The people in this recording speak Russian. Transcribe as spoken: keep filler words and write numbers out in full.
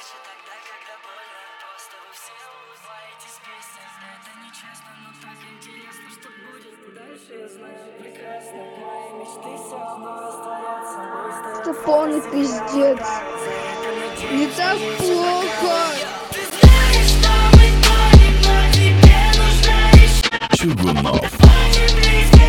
дальше тогда, когда больно. Просто вы все улыбаетесь песня. Это нечестно, но так интересно, что будет дальше. Я знаю прекрасно, мои мечты все равно остаются. Это полный пиздец. Не так плохо. Ты знаешь, что мы тонем, но тебе нужно еще. Чугунов. Очень близко.